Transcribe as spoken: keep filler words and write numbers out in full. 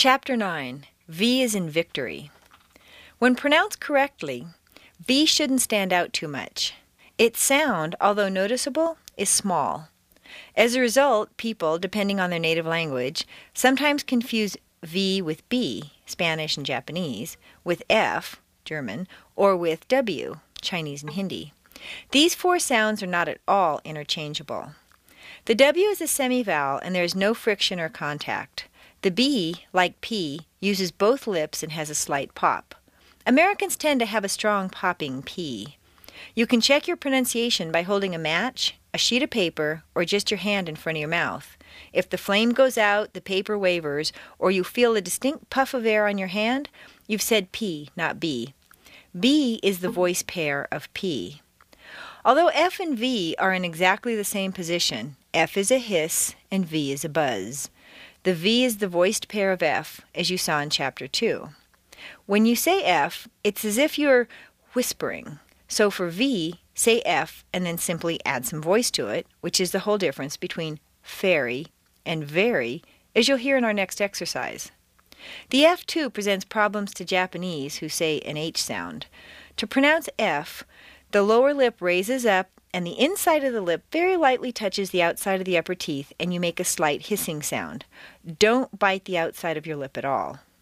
Chapter nine. V is in victory. When pronounced correctly, V shouldn't stand out too much. Its sound, although noticeable, is small. As a result, people, depending on their native language, sometimes confuse V with B, Spanish and Japanese, with F, German, or with W, Chinese and Hindi. These four sounds are not at all interchangeable. The W is a semivowel and there is no friction or contact. The B, like P, uses both lips and has a slight pop. Americans tend to have a strong popping P. You can check your pronunciation by holding a match, a sheet of paper, or just your hand in front of your mouth. If the flame goes out, the paper wavers, or you feel a distinct puff of air on your hand, you've said P, not B. B is the voice pair of P. Although F and V are in exactly the same position, F is a hiss and V is a buzz. The V is the voiced pair of F, as you saw in Chapter two. When you say F, it's as if you're whispering. So for V, say F and then simply add some voice to it, which is the whole difference between fairy and very, as you'll hear in our next exercise. The F too presents problems to Japanese who say an H sound. To pronounce F, the lower lip raises up and the inside of the lip very lightly touches the outside of the upper teeth and you make a slight hissing sound. Don't bite the outside of your lip at all.